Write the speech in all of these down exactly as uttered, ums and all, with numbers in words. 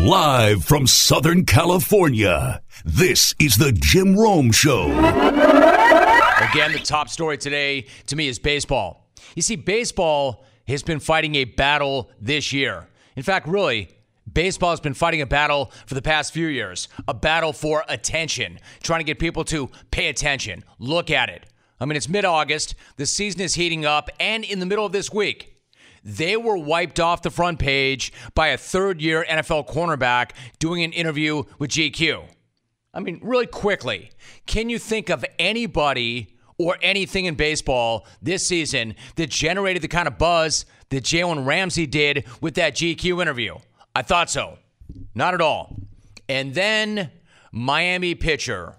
Live from Southern California, this is the Jim Rome Show. Again, the top story today to me is baseball. You see, baseball has been fighting a battle this year. In fact, really, baseball has been fighting a battle for the past few years. A battle for attention, trying to get people to pay attention, look at it. I mean, it's mid-August, the season is heating up, and in the middle of this week, they were wiped off the front page by a third-year N F L cornerback doing an interview with G Q. I mean, really quickly, can you think of anybody or anything in baseball this season that generated the kind of buzz that Jalen Ramsey did with that G Q interview? I thought so. Not at all. And then Miami pitcher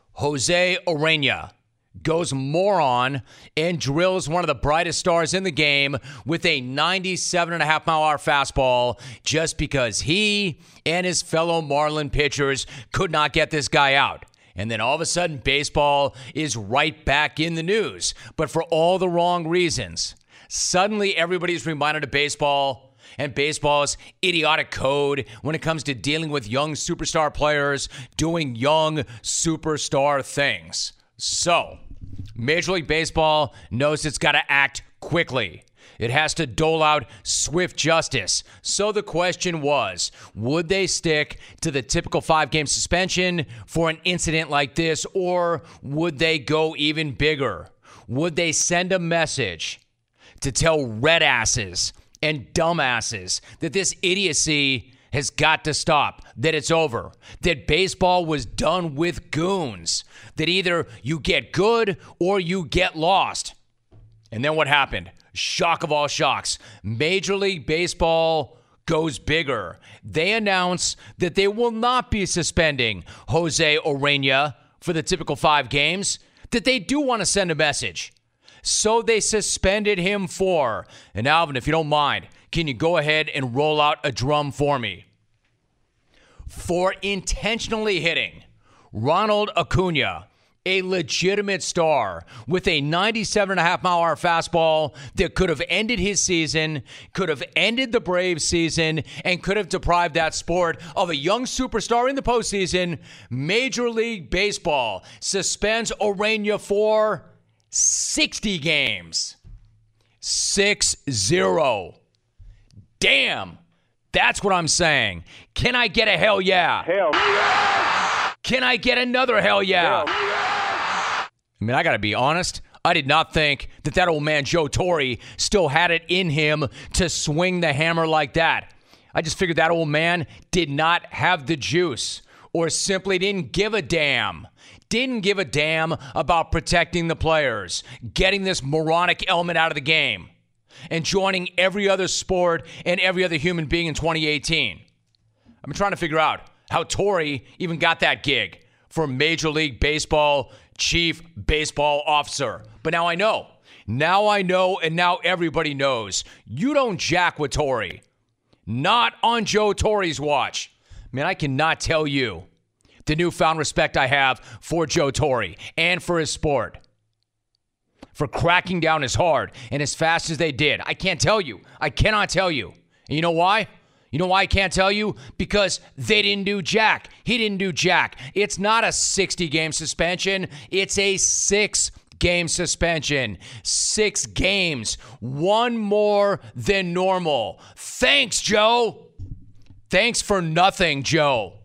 Jose Urena goes moron and drills one of the brightest stars in the game with a ninety-seven point five mile an hour fastball just because he and his fellow Marlin pitchers could not get this guy out. And then all of a sudden, baseball is right back in the news, but for all the wrong reasons. Suddenly, everybody's reminded of baseball and baseball's idiotic code when it comes to dealing with young superstar players doing young superstar things. So, Major League Baseball knows it's got to act quickly. It has to dole out swift justice. So the question was, would they stick to the typical five-game suspension for an incident like this, or would they go even bigger? Would they send a message to tell red asses and dumbasses that this idiocy has got to stop, that it's over, that baseball was done with goons, that either you get good or you get lost? And then what happened? Shock of all shocks. Major League Baseball goes bigger. They announce that they will not be suspending Jose Urena for the typical five games, that they do want to send a message. So they suspended him for, and Alvin, if you don't mind, can you go ahead and roll out a drum for me? For intentionally hitting Ronald Acuna, a legitimate star with a ninety-seven point five mile an hour fastball that could have ended his season, could have ended the Braves season, and could have deprived that sport of a young superstar in the postseason. Major League Baseball suspends Urena for sixty games. six zero. Damn. That's what I'm saying. Can I get a hell yeah? Hell yeah. Can I get another hell yeah? Hell yeah. I mean, I got to be honest. I did not think that that old man Joe Torre still had it in him to swing the hammer like that. I just figured that old man did not have the juice, or simply didn't give a damn. Didn't give a damn about protecting the players, getting this moronic element out of the game, and joining every other sport and every other human being in twenty eighteen. I'm trying to figure out how Torre even got that gig for Major League Baseball Chief Baseball Officer. But now I know. Now I know, and now everybody knows. You don't jack with Torre. Not on Joe Torre's watch. Man, I cannot tell you the newfound respect I have for Joe Torre and for his sport, for cracking down as hard and as fast as they did. I can't tell you. I cannot tell you. And you know why? You know why I can't tell you? Because they didn't do jack. He didn't do jack. It's not a sixty-game suspension. It's a six-game suspension. Six games. One more than normal. Thanks, Joe. Thanks for nothing, Joe.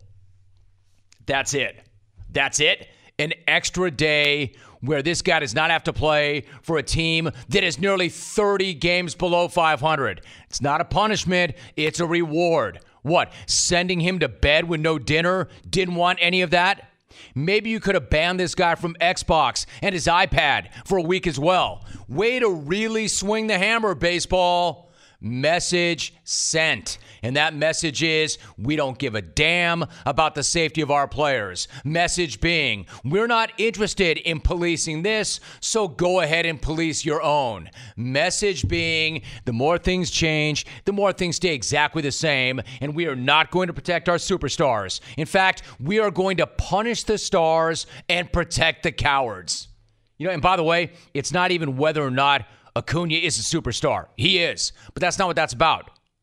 That's it. That's it. An extra day where this guy does not have to play for a team that is nearly thirty games below five hundred. It's not a punishment. It's a reward. What, sending him to bed with no dinner? Didn't want any of that? Maybe you could have banned this guy from Xbox and his iPad for a week as well. Way to really swing the hammer, baseball. Message sent. And that message is, we don't give a damn about the safety of our players. Message being, we're not interested in policing this, so go ahead and police your own. Message being, the more things change, the more things stay exactly the same, and we are not going to protect our superstars. In fact, we are going to punish the stars and protect the cowards. You know, and by the way, it's not even whether or not Acuna is a superstar. He is. But that's not what that's about.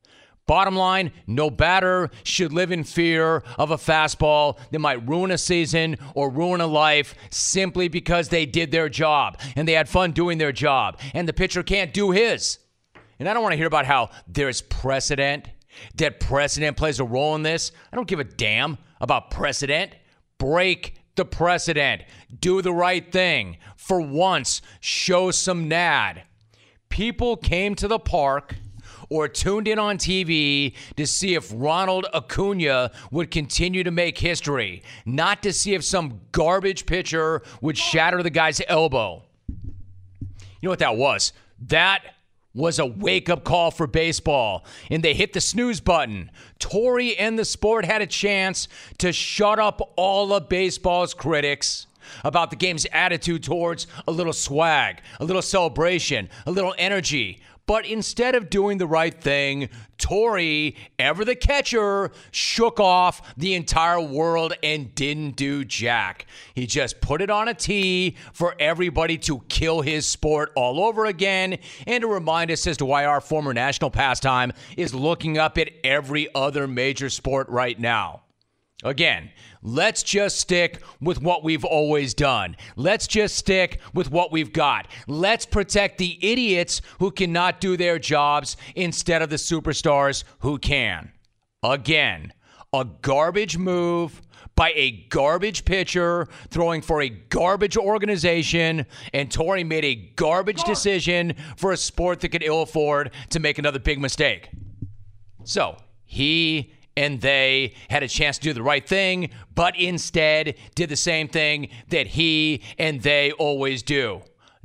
Bottom line, no batter should live in fear of a fastball that might ruin a season or ruin a life simply because they did their job and they had fun doing their job and the pitcher can't do his. And I don't want to hear about how there's precedent, that precedent plays a role in this. I don't give a damn about precedent. Break the precedent. Do the right thing. For once, show some N A D. People came to the park or tuned in on T V to see if Ronald Acuna would continue to make history, not to see if some garbage pitcher would shatter the guy's elbow. You know what that was? That was a wake-up call for baseball, and they hit the snooze button. Torey and the sport had a chance to shut up all of baseball's critics about the game's attitude towards a little swag, a little celebration, a little energy. But instead of doing the right thing, Torey, ever the catcher, shook off the entire world and didn't do jack. He just put it on a tee for everybody to kill his sport all over again and to remind us as to why our former national pastime is looking up at every other major sport right now. Again, let's just stick with what we've always done. Let's just stick with what we've got. Let's protect the idiots who cannot do their jobs instead of the superstars who can. Again, a garbage move by a garbage pitcher throwing for a garbage organization, and Torey made a garbage decision for a sport that could ill afford to make another big mistake. So, he and they had a chance to do the right thing, but instead did the same thing that he and they always do.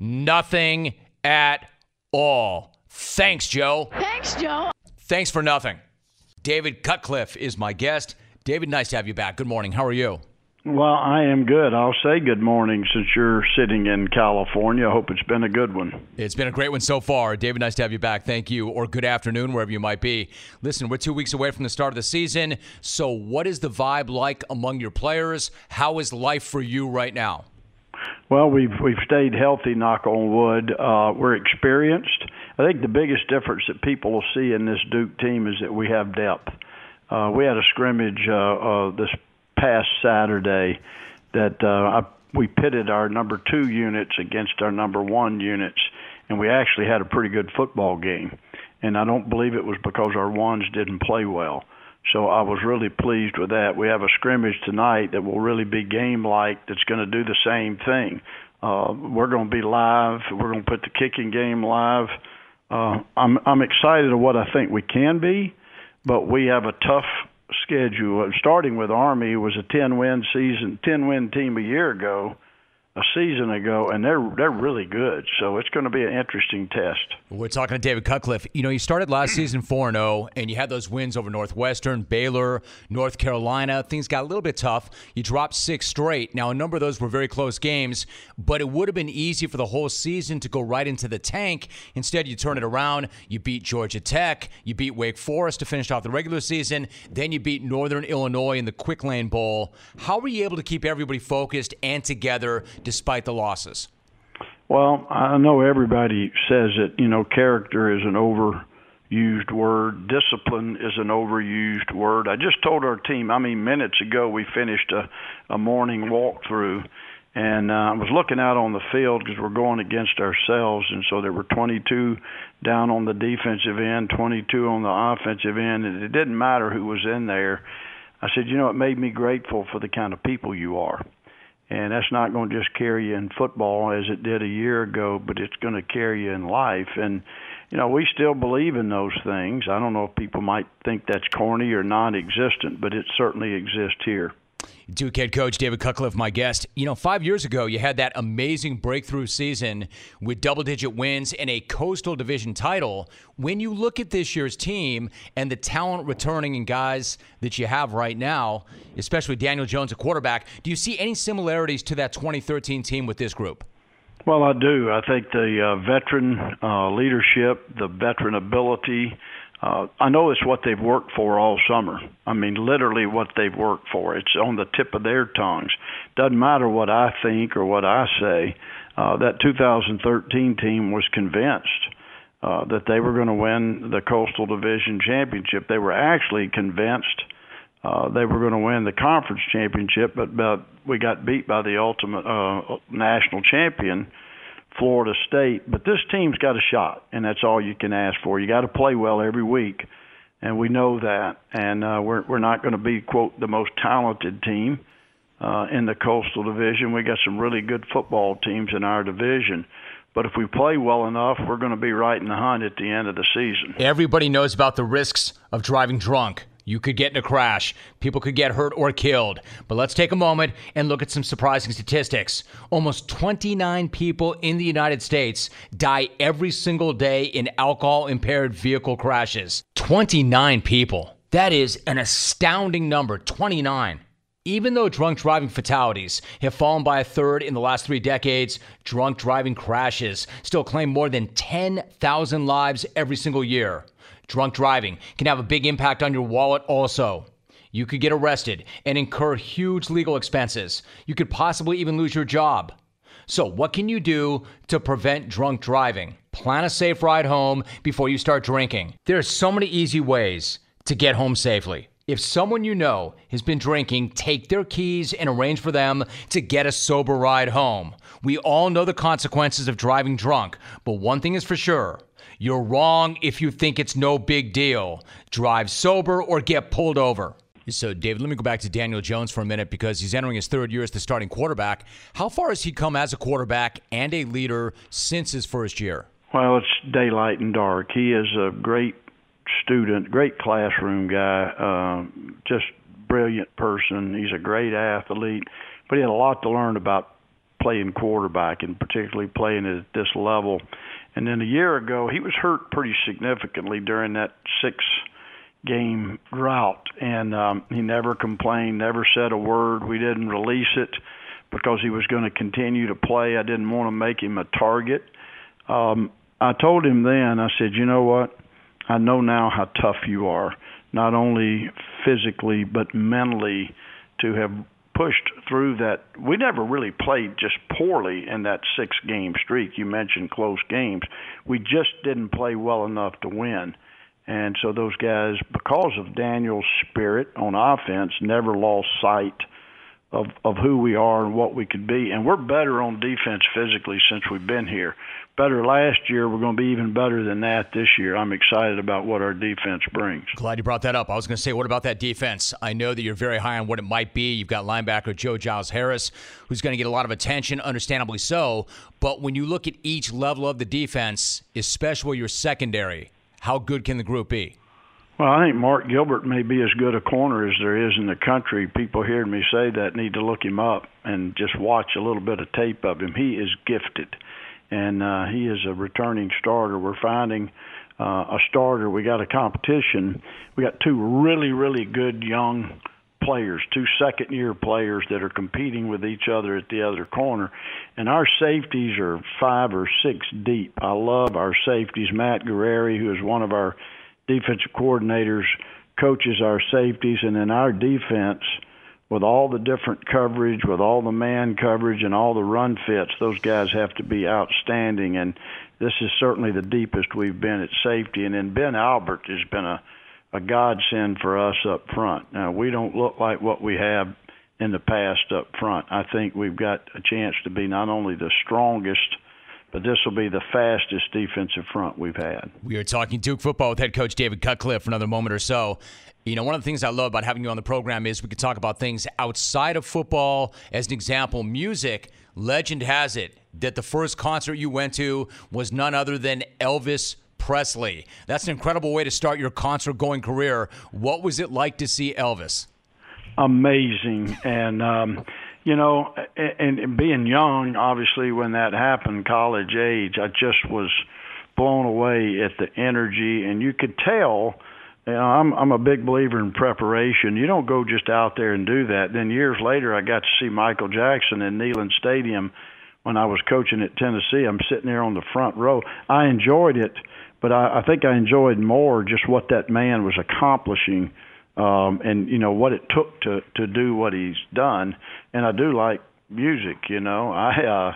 Nothing at all. Thanks, Joe. Thanks, Joe. Thanks for nothing. David Cutcliffe is my guest. David, nice to have you back. Good morning. How are you? Well, I am good. I'll say good morning since you're sitting in California. I hope it's been a good one. It's been a great one so far. David, nice to have you back. Thank you. Or good afternoon, wherever you might be. Listen, we're two weeks away from the start of the season. So what is the vibe like among your players? How is life for you right now? Well, we've we've stayed healthy, knock on wood. Uh, we're experienced. I think the biggest difference that people will see in this Duke team is that we have depth. Uh, we had a scrimmage uh, uh, this past Saturday that uh, I, we pitted our number two units against our number one units, and we actually had a pretty good football game. And I don't believe it was because our ones didn't play well. So I was really pleased with that. We have a scrimmage tonight that will really be game-like that's going to do the same thing. Uh, we're going to be live. We're going to put the kicking game live. Uh, I'm, I'm excited of what I think we can be, but we have a tough schedule. Starting with Army, was a ten-win season, ten-win team a year ago, a season ago, and they're they're really good. So it's going to be an interesting test. We're talking to David Cutcliffe. You know, you started last season four and oh, and you had those wins over Northwestern, Baylor, North Carolina. Things got a little bit tough. You dropped six straight. Now, a number of those were very close games, but it would have been easy for the whole season to go right into the tank. Instead, you turn it around. You beat Georgia Tech. You beat Wake Forest to finish off the regular season. Then you beat Northern Illinois in the Quick Lane Bowl. How were you able to keep everybody focused and together despite the losses? Well, I know everybody says that, you know, character is an overused word. Discipline is an overused word. I just told our team, I mean, minutes ago we finished a, a morning walkthrough, and uh, I was looking out on the field because we're going against ourselves, and so there were twenty-two down on the defensive end, twenty-two on the offensive end, and it didn't matter who was in there. I said, you know, it made me grateful for the kind of people you are. And that's not going to just carry you in football as it did a year ago, but it's going to carry you in life. And, you know, we still believe in those things. I don't know if people might think that's corny or non-existent, but it certainly exists here. Duke head coach David Cutcliffe, my guest. You know, five years ago, you had that amazing breakthrough season with double-digit wins and a Coastal Division title. When you look at this year's team and the talent returning and guys that you have right now, especially Daniel Jones, a quarterback, do you see any similarities to that twenty thirteen team with this group? Well, I do. I think the uh, veteran uh, leadership, the veteran ability, Uh, I know it's what they've worked for all summer. I mean, literally what they've worked for. It's on the tip of their tongues. Doesn't matter what I think or what I say. Uh, that two thousand thirteen team was convinced uh, that they were going to win the Coastal Division championship. They were actually convinced uh, they were going to win the conference championship, but, but we got beat by the ultimate uh, national champion, Florida State. But this team's got a shot, and that's all you can ask for. You got to play well every week, and we know that. And uh, we're we're not going to be, quote, the most talented team uh, in the Coastal Division. We got some really good football teams in our division. But if we play well enough, we're going to be right in the hunt at the end of the season. Everybody knows about the risks of driving drunk. You could get in a crash. People could get hurt or killed. But let's take a moment and look at some surprising statistics. Almost twenty-nine people in the United States die every single day in alcohol-impaired vehicle crashes. twenty-nine people. That is an astounding number, twenty-nine. Even though drunk driving fatalities have fallen by a third in the last three decades, drunk driving crashes still claim more than ten thousand lives every single year. Drunk driving can have a big impact on your wallet also. You could get arrested and incur huge legal expenses. You could possibly even lose your job. So what can you do to prevent drunk driving? Plan a safe ride home before you start drinking. There are so many easy ways to get home safely. If someone you know has been drinking, take their keys and arrange for them to get a sober ride home. We all know the consequences of driving drunk, but one thing is for sure. You're wrong if you think it's no big deal. Drive sober or get pulled over. So, David, let me go back to Daniel Jones for a minute because he's entering his third year as the starting quarterback. How far has he come as a quarterback and a leader since his first year? Well, it's daylight and dark. He is a great student, great classroom guy, uh, just brilliant person. He's a great athlete, but he had a lot to learn about playing quarterback and particularly playing at this level. And then a year ago, he was hurt pretty significantly during that six-game drought, and um, he never complained, never said a word. We didn't release it because he was going to continue to play. I didn't want to make him a target. Um, I told him then, I said, you know what? I know now how tough you are, not only physically but mentally, to have pushed through that. We never really played just poorly in that six-game streak. You mentioned close games. We just didn't play well enough to win. And so those guys, because of Daniel's spirit on offense, never lost sight of, of who we are and what we could be. And we're better on defense physically since we've been here. Better last year. We're going to be even better than that this year. I'm excited about what our defense brings. Glad you brought that up. I was going to say, what about that defense? I know that you're very high on what it might be. You've got linebacker Joe Giles-Harris, who's going to get a lot of attention, understandably so. But when you look at each level of the defense, especially your secondary, how good can the group be? Well, I think Mark Gilbert may be as good a corner as there is in the country. People hearing me say that need to look him up and just watch a little bit of tape of him. He is gifted, and uh, he is a returning starter. We're finding uh, a starter. We got a competition. We got two really, really good young players, two second-year players that are competing with each other at the other corner. And our safeties are five or six deep. I love our safeties. Matt Guerreri, who is one of our defensive coordinators, coaches our safeties, and in our defense, with all the different coverage, with all the man coverage and all the run fits, those guys have to be outstanding. And this is certainly the deepest we've been at safety. And then Ben Albert has been a, a godsend for us up front. Now, we don't look like what we have in the past up front. I think we've got a chance to be not only the strongest, but this will be the fastest defensive front we've had. We are talking Duke football with head coach David Cutcliffe for another moment or so. You know, one of the things I love about having you on the program is we can talk about things outside of football. As an example, music. Legend has it that the first concert you went to was none other than Elvis Presley. That's an incredible way to start your concert-going career. What was it like to see Elvis? Amazing. And, um, you know, and, and being young, obviously, when that happened, college age, I just was blown away at the energy. And you could tell, you know, I'm, I'm a big believer in preparation. You don't go just out there and do that. Then years later, I got to see Michael Jackson in Neyland Stadium when I was coaching at Tennessee. I'm sitting there on the front row. I enjoyed it, but I, I think I enjoyed more just what that man was accomplishing. Um, and, you know, what it took to, to do what he's done. And I do like music, you know. I uh,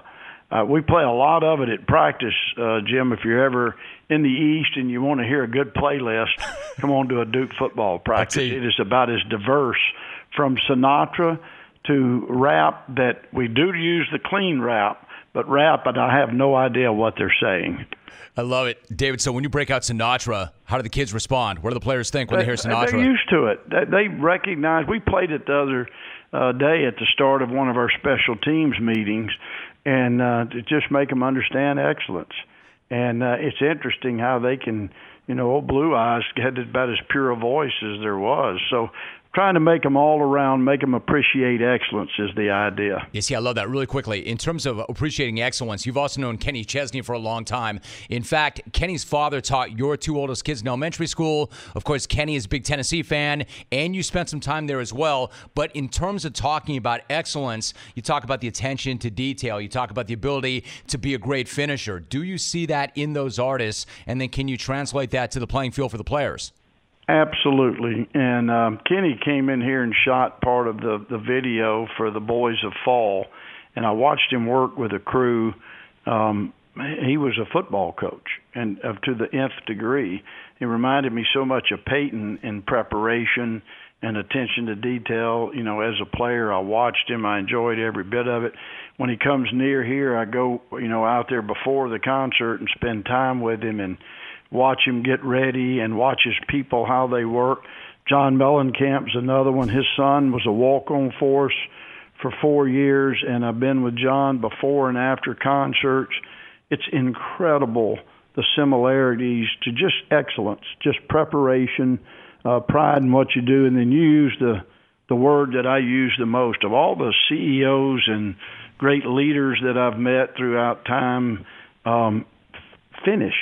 Uh, we play a lot of it at practice, uh, Jim. If you're ever in the East and you want to hear a good playlist, come on to a Duke football practice. It is about as diverse from Sinatra to rap that we do use the clean rap, but rap, and I have no idea what they're saying. I love it. David, so when you break out Sinatra, how do the kids respond? What do the players think when they, they hear Sinatra? They're used to it. They, they recognize. We played it the other uh, day at the start of one of our special teams meetings, and uh, to just make them understand excellence. And uh, it's interesting how they can, you know, old Blue Eyes had about as pure a voice as there was. So trying to make them all around, make them appreciate excellence is the idea. You see, I love that. Really quickly, in terms of appreciating excellence, you've also known Kenny Chesney for a long time. In fact, Kenny's father taught your two oldest kids in elementary school. Of course, Kenny is a big Tennessee fan, and you spent some time there as well. But in terms of talking about excellence, you talk about the attention to detail. You talk about the ability to be a great finisher. Do you see that in those artists, and then can you translate that to the playing field for the players? Absolutely. And um, Kenny came in here and shot part of the, the video for the Boys of Fall, and I watched him work with a crew. Um, he was a football coach, and uh, to the nth degree. He reminded me so much of Peyton in preparation and attention to detail. You know, as a player, I watched him. I enjoyed every bit of it. When he comes near here, I go, you know, out there before the concert and spend time with him and watch him get ready and watch his people, how they work. John Mellencamp's another one. His son was a walk-on for us for four years, and I've been with John before and after concerts. It's incredible, the similarities to just excellence, just preparation, uh, pride in what you do. And then you use the, the word that I use the most. Of all the C E Os and great leaders that I've met throughout time, um, finish.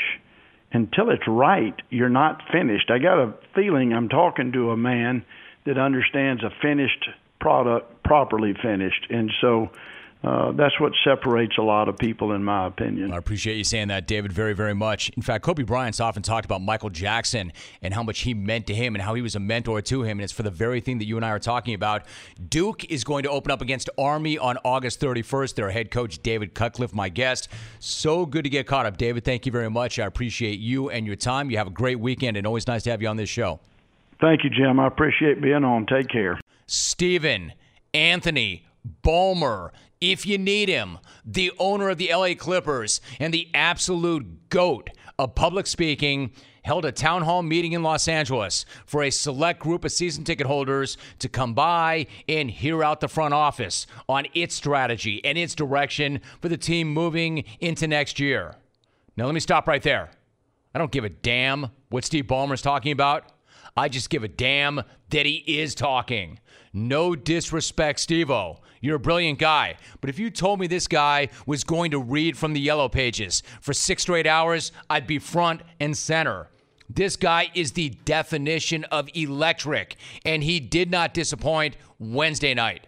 Until it's right, you're not finished. I got a feeling I'm talking to a man that understands a finished product properly finished. And so uh, that's what separates a lot of people, in my opinion. I appreciate you saying that, David, very, very much. In fact, Kobe Bryant's often talked about Michael Jackson and how much he meant to him and how he was a mentor to him, and it's for the very thing that you and I are talking about. Duke is going to open up against Army on August thirty-first. Their head coach, David Cutcliffe, my guest. So good to get caught up, David. Thank you very much. I appreciate you and your time. You have a great weekend, and always nice to have you on this show. Thank you, Jim. I appreciate being on. Take care. Stephen Anthony Ballmer, if you need him, the owner of the L A Clippers and the absolute GOAT of public speaking, held a town hall meeting in Los Angeles for a select group of season ticket holders to come by and hear out the front office on its strategy and its direction for the team moving into next year. Now, let me stop right there. I don't give a damn what Steve Ballmer's talking about. I just give a damn that he is talking. No disrespect, Steve-O. You're a brilliant guy. But if you told me this guy was going to read from the yellow pages for six straight hours, I'd be front and center. This guy is the definition of electric, and he did not disappoint Wednesday night.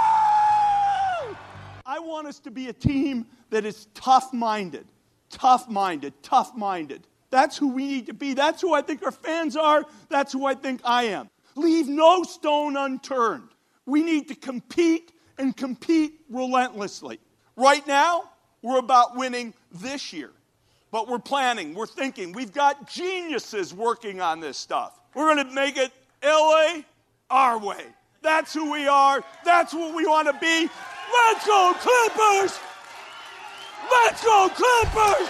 I want us to be a team that is tough-minded, tough-minded, tough-minded. That's who we need to be. That's who I think our fans are. That's who I think I am. Leave no stone unturned. We need to compete and compete relentlessly. Right now, we're about winning this year. But we're planning, we're thinking. We've got geniuses working on this stuff. We're going to make it L A our way. That's who we are. That's what we want to be. Let's go, Clippers! Let's go, Clippers!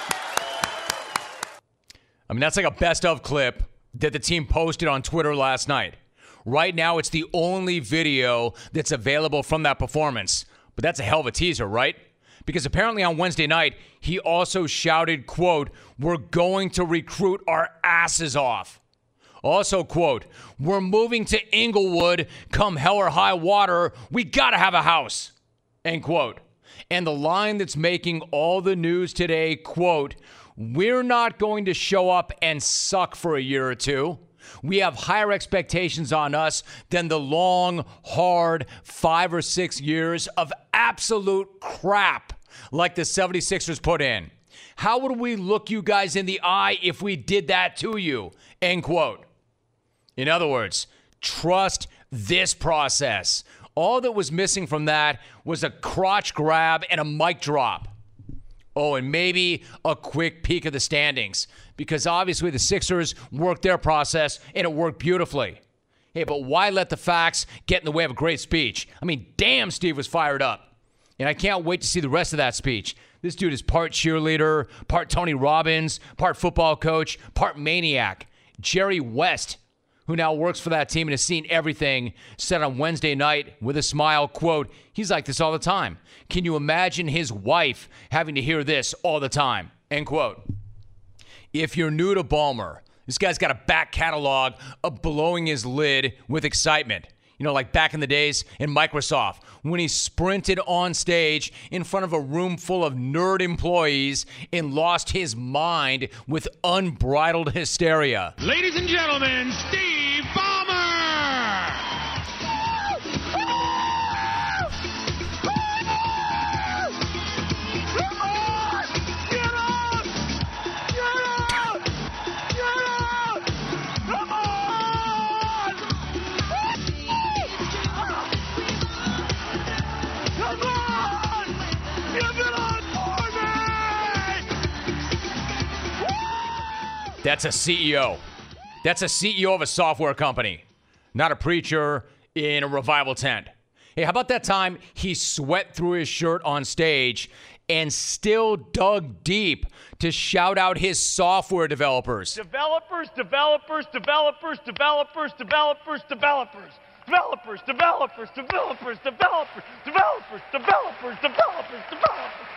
I mean, that's like a best-of clip that the team posted on Twitter last night. Right now, it's the only video that's available from that performance. But that's a hell of a teaser, right? Because apparently on Wednesday night, he also shouted, quote, "We're going to recruit our asses off." Also, quote, "We're moving to Inglewood, come hell or high water. We got to have a house," end quote. And the line that's making all the news today, quote, "We're not going to show up and suck for a year or two. We have higher expectations on us than the long, hard five or six years of absolute crap like the seventy-sixers put in. How would we look you guys in the eye if we did that to you?" End quote. In other words, trust this process. All that was missing from that was a crotch grab and a mic drop. Oh, and maybe a quick peek of the standings, because obviously the Sixers worked their process and it worked beautifully. Hey, but why let the facts get in the way of a great speech? I mean, damn, Steve was fired up. And I can't wait to see the rest of that speech. This dude is part cheerleader, part Tony Robbins, part football coach, part maniac. Jerry West, who now works for that team and has seen everything, said on Wednesday night with a smile, quote, he's like this all the time. Can you imagine his wife having to hear this all the time? End quote. If you're new to Ballmer, this guy's got a back catalog of blowing his lid with excitement. You know, like back in the days in Microsoft, when he sprinted on stage in front of a room full of nerd employees and lost his mind with unbridled hysteria. Ladies and gentlemen, Steve Ballmer! That's a C E O. That's a C E O of a software company, not a preacher in a revival tent. Hey, how about that time he sweat through his shirt on stage and still dug deep to shout out his software developers? Developers, developers, developers, developers, developers, developers. Developers, developers, developers, developers, developers, developers, developers, developers.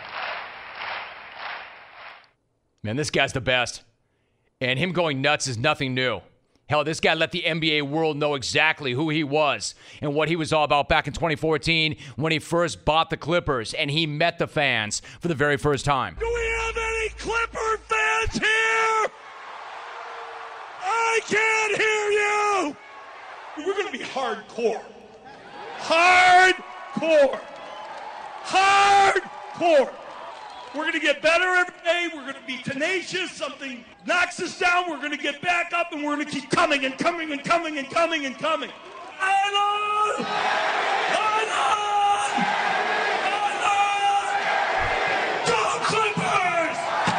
Man, this guy's the best. And him going nuts is nothing new. Hell, this guy let the N B A world know exactly who he was and what he was all about back in twenty fourteen when he first bought the Clippers and he met the fans for the very first time. Do we have any Clipper fans here? I can't hear you! We're going to be hardcore. Hardcore. Hardcore. We're going to get better every day. We're going to be tenacious. Something knocks us down. We're going to get back up, and we're going to keep coming and coming and coming and coming and coming. On! On! On! Go Clippers!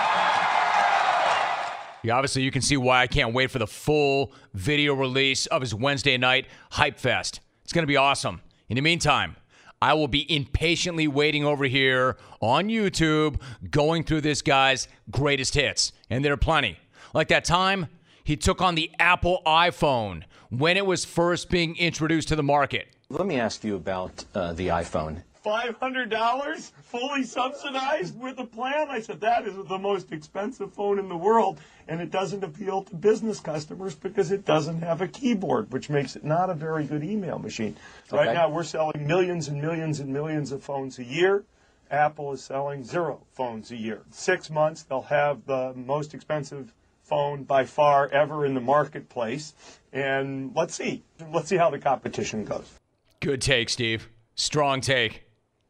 Yeah, obviously, you can see why I can't wait for the full video release of his Wednesday night Hype Fest. It's going to be awesome. In the meantime, I will be impatiently waiting over here on YouTube, going through this guy's greatest hits. And there are plenty. Like that time he took on the Apple iPhone when it was first being introduced to the market. Let me ask you about uh, the iPhone. five hundred dollars fully subsidized with a plan? I said, that is the most expensive phone in the world, and it doesn't appeal to business customers because it doesn't have a keyboard, which makes it not a very good email machine. Okay. Right now, we're selling millions and millions and millions of phones a year. Apple is selling zero phones a year. Six months, they'll have the most expensive phone by far ever in the marketplace, and let's see. Let's see how the competition goes. Good take, Steve. Strong take.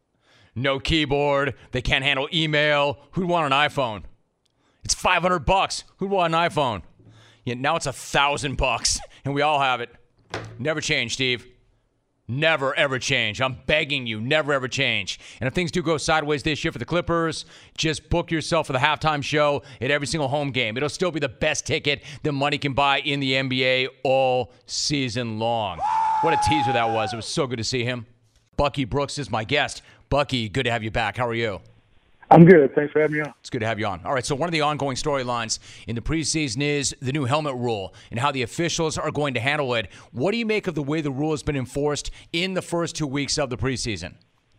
No keyboard. They can't handle email. Who'd want an iPhone? It's five hundred bucks. Who'd want an iPhone? Yeah, now it's a thousand bucks, and we all have it. Never change, Steve. Never, ever change. I'm begging you, never, ever change. And if things do go sideways this year for the Clippers, just book yourself for the halftime show at every single home game. It'll still be the best ticket that money can buy in the N B A all season long. What a teaser that was. It was so good to see him. Bucky Brooks is my guest. Bucky, good to have you back. How are you? I'm good. Thanks for having me on. It's good to have you on. All right, so one of the ongoing storylines in the preseason is the new helmet rule and how the officials are going to handle it. What do you make of the way the rule has been enforced in the first two weeks of the preseason?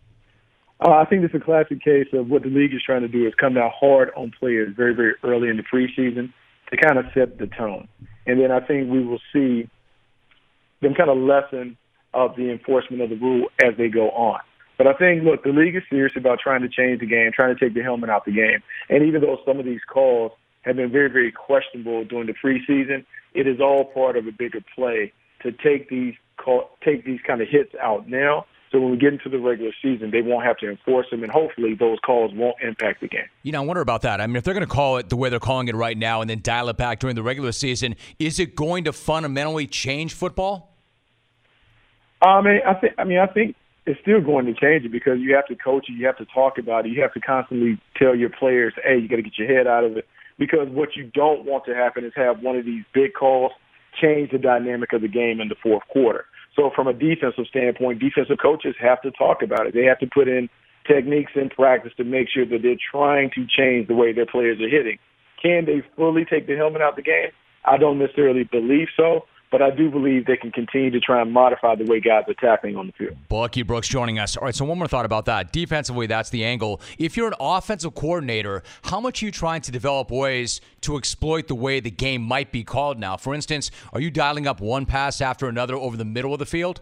Uh, I think it's a classic case of what the league is trying to do is come down hard on players very, very early in the preseason to kind of set the tone. And then I think we will see them kind of lessen of the enforcement of the rule as they go on. But I think, look, the league is serious about trying to change the game, trying to take the helmet out the game. And even though some of these calls have been very, very questionable during the preseason, it is all part of a bigger play to take these call, take these kind of hits out now. So when we get into the regular season, they won't have to enforce them, and hopefully those calls won't impact the game. You know, I wonder about that. I mean, if they're going to call it the way they're calling it right now and then dial it back during the regular season, is it going to fundamentally change football? I mean, I think. I mean, I think it's still going to change it because you have to coach it, you have to talk about it, you have to constantly tell your players, hey, you got to get your head out of it. Because what you don't want to happen is have one of these big calls change the dynamic of the game in the fourth quarter. So from a defensive standpoint, defensive coaches have to talk about it. They have to put in techniques in practice to make sure that they're trying to change the way their players are hitting. Can they fully take the helmet out of the game? I don't necessarily believe so, but I do believe they can continue to try and modify the way guys are tackling on the field. Bucky Brooks joining us. All right, so one more thought about that. Defensively, that's the angle. If you're an offensive coordinator, how much are you trying to develop ways to exploit the way the game might be called now? For instance, are you dialing up one pass after another over the middle of the field?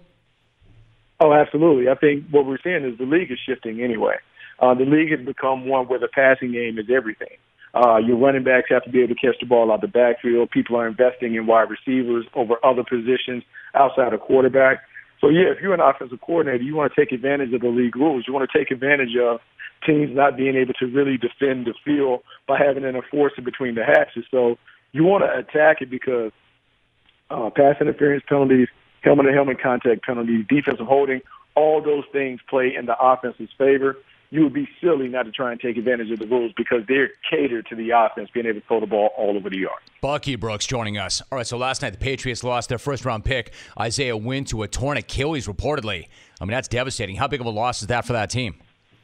Oh, absolutely. I think what we're seeing is the league is shifting anyway. Uh, the league has become one where the passing game is everything. Uh, your running backs have to be able to catch the ball out the backfield. People are investing in wide receivers over other positions outside of quarterback. So, yeah, if you're an offensive coordinator, you want to take advantage of the league rules. You want to take advantage of teams not being able to really defend the field by having an enforcer between the hatches. So you want to attack it because uh, pass interference penalties, helmet-to-helmet contact penalties, defensive holding, all those things play in the offense's favor. You would be silly not to try and take advantage of the rules because they're catered to the offense being able to throw the ball all over the yard. Bucky Brooks joining us. All right, so last night the Patriots lost their first-round pick, Isaiah Wynn, to a torn Achilles, reportedly. I mean, that's devastating. How big of a loss is that for that team?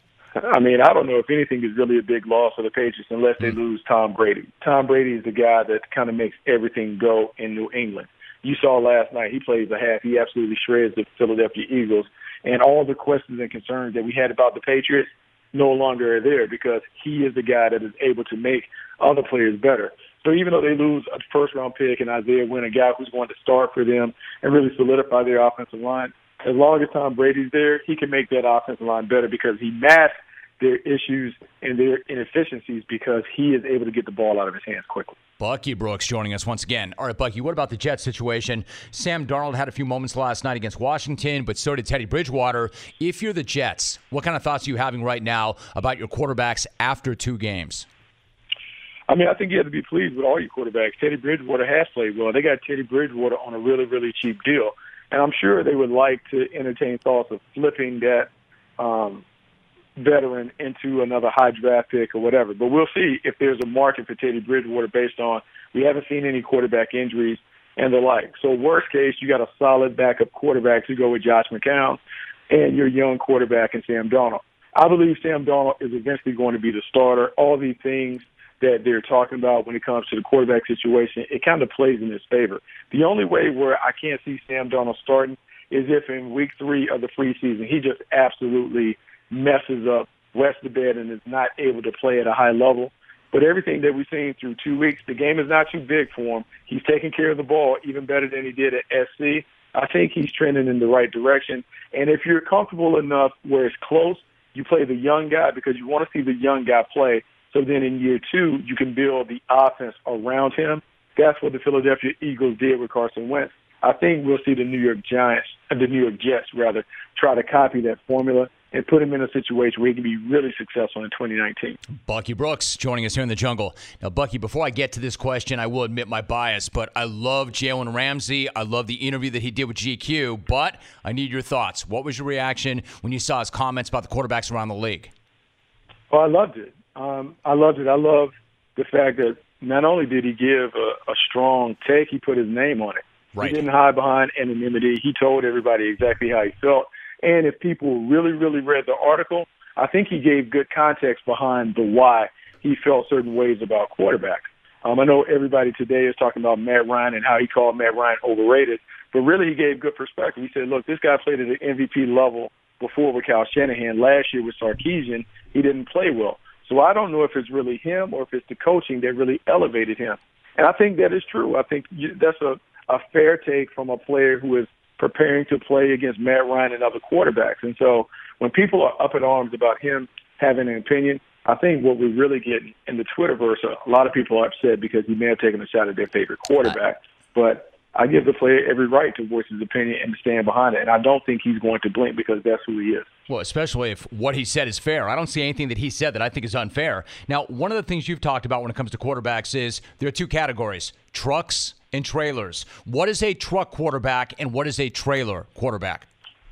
I mean, I don't know if anything is really a big loss for the Patriots unless they mm-hmm. lose Tom Brady. Tom Brady is the guy that kind of makes everything go in New England. You saw last night, he plays a half. He absolutely shreds the Philadelphia Eagles. And all the questions and concerns that we had about the Patriots no longer are there because he is the guy that is able to make other players better. So even though they lose a first-round pick and Isaiah Wynn, a guy who's going to start for them and really solidify their offensive line, as long as Tom Brady's there, he can make that offensive line better because he masks their issues and their inefficiencies because he is able to get the ball out of his hands quickly. Bucky Brooks joining us once again. All right, Bucky, what about the Jets situation? Sam Darnold had a few moments last night against Washington, but so did Teddy Bridgewater. If you're the Jets, what kind of thoughts are you having right now about your quarterbacks after two games? I mean, I think you have to be pleased with all your quarterbacks. Teddy Bridgewater has played well. They got Teddy Bridgewater on a really, really cheap deal. And I'm sure they would like to entertain thoughts of flipping that um, veteran into another high draft pick or whatever. But we'll see if there's a market for Teddy Bridgewater based on we haven't seen any quarterback injuries and the like. So worst case, you got a solid backup quarterback to go with Josh McCown and your young quarterback in Sam Darnold. I believe Sam Darnold is eventually going to be the starter. All these things that they're talking about when it comes to the quarterback situation, it kind of plays in his favor. The only way where I can't see Sam Darnold starting is if in week three of the preseason he just absolutely messes up, wets the bed, and is not able to play at a high level. But everything that we've seen through two weeks, the game is not too big for him. He's taking care of the ball even better than he did at S C. I think he's trending in the right direction. And if you're comfortable enough where it's close, you play the young guy because you want to see the young guy play. So then in year two, you can build the offense around him. That's what the Philadelphia Eagles did with Carson Wentz. I think we'll see the New York Giants, uh, the New York Jets, rather, try to copy that formula and put him in a situation where he can be really successful in twenty nineteen. Bucky Brooks joining us here in the jungle. Now, Bucky, before I get to this question, I will admit my bias, but I love Jalen Ramsey. I love the interview that he did with G Q, but I need your thoughts. What was your reaction when you saw his comments about the quarterbacks around the league? Well, I loved it. Um, I loved it. I love the fact that not only did he give a, a strong take, he put his name on it. Right. He didn't hide behind anonymity. He told everybody exactly how he felt. And if people really, really read the article, I think he gave good context behind the why he felt certain ways about quarterbacks. Um, I know everybody today is talking about Matt Ryan and how he called Matt Ryan overrated, but really he gave good perspective. He said, look, this guy played at an M V P level before with Kyle Shanahan. Last year with Sarkisian, he didn't play well. So I don't know if it's really him or if it's the coaching that really elevated him. And I think that is true. I think that's a, a fair take from a player who is preparing to play against Matt Ryan and other quarterbacks. And so when people are up in arms about him having an opinion, I think what we're really getting in the Twitterverse, a lot of people are upset because he may have taken a shot at their favorite quarterback. But I give the player every right to voice his opinion and to stand behind it. And I don't think he's going to blink because that's who he is. Well, especially if what he said is fair. I don't see anything that he said that I think is unfair. Now, one of the things you've talked about when it comes to quarterbacks is there are two categories, trucks and trailers. What is a truck quarterback and what is a trailer quarterback?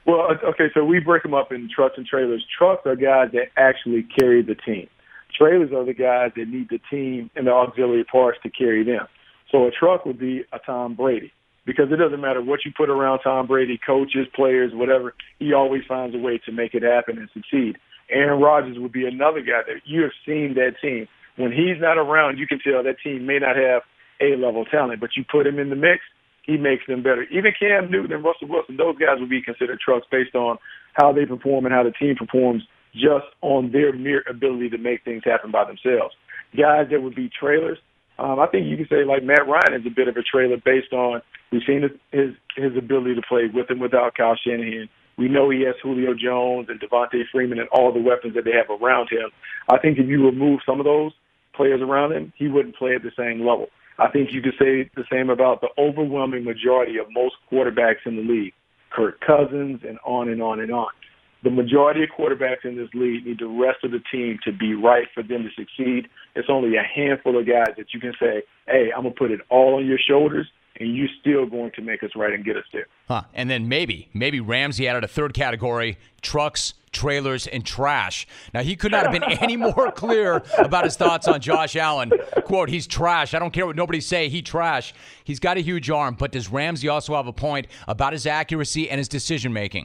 Well, okay, so we break them up in trucks and trailers. Trucks are guys that actually carry the team. Trailers are the guys that need the team and the auxiliary parts to carry them. So a truck would be a Tom Brady, because it doesn't matter what you put around Tom Brady, coaches, players, whatever, he always finds a way to make it happen and succeed. Aaron Rodgers would be another guy that you have seen that team. When he's not around, you can tell that team may not have A-level talent, but you put him in the mix, he makes them better. Even Cam Newton and Russell Wilson, those guys would be considered trucks based on how they perform and how the team performs just on their mere ability to make things happen by themselves. Guys that would be trailers, um, I think you can say like Matt Ryan is a bit of a trailer based on we've seen his, his, his ability to play with and without Kyle Shanahan. We know he has Julio Jones and Devontae Freeman and all the weapons that they have around him. I think if you remove some of those players around him, he wouldn't play at the same level. I think you could say the same about the overwhelming majority of most quarterbacks in the league, Kirk Cousins and on and on and on. The majority of quarterbacks in this league need the rest of the team to be right for them to succeed. It's only a handful of guys that you can say, hey, I'm going to put it all on your shoulders, and you're still going to make us right and get us there. Huh. And then maybe, maybe Ramsey added a third category, trucks, trailers, and trash. Now, he could not have been any more clear about his thoughts on Josh Allen. Quote, he's trash. I don't care what nobody say. He trash. He's got a huge arm, but does Ramsey also have a point about his accuracy and his decision-making?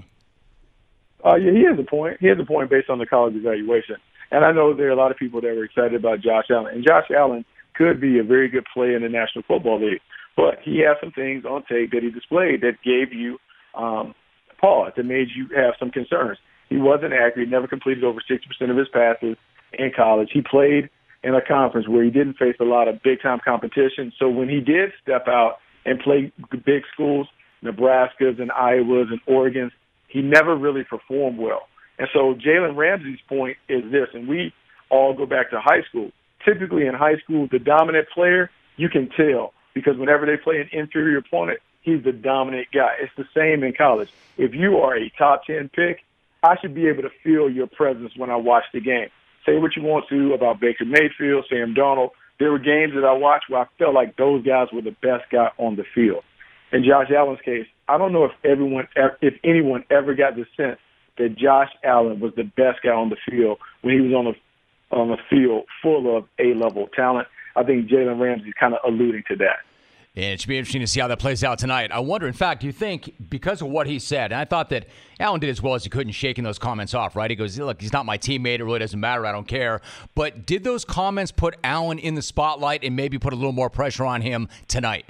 Uh, yeah, he has a point. He has a point based on the college evaluation. And I know there are a lot of people that were excited about Josh Allen. And Josh Allen could be a very good player in the National Football League. But he has some things on tape that he displayed that gave you um, pause, that made you have some concerns. He wasn't accurate. He never completed over sixty percent of his passes in college. He played in a conference where he didn't face a lot of big-time competition. So when he did step out and play big schools, Nebraskas and Iowas and Oregons, he never really performed well. And so Jalen Ramsey's point is this, and we all go back to high school. Typically in high school, the dominant player, you can tell, because whenever they play an inferior opponent, he's the dominant guy. It's the same in college. If you are a top ten pick, I should be able to feel your presence when I watch the game. Say what you want to about Baker Mayfield, Sam Darnold. There were games that I watched where I felt like those guys were the best guy on the field. In Josh Allen's case, I don't know if everyone, if anyone ever got the sense that Josh Allen was the best guy on the field when he was on the on the field full of A-level talent. I think Jalen Ramsey's kind of alluding to that. And it should be interesting to see how that plays out tonight. I wonder, in fact, do you think, because of what he said, and I thought that Allen did as well as he could in shaking those comments off, right? He goes, look, he's not my teammate. It really doesn't matter. I don't care. But did those comments put Allen in the spotlight and maybe put a little more pressure on him tonight?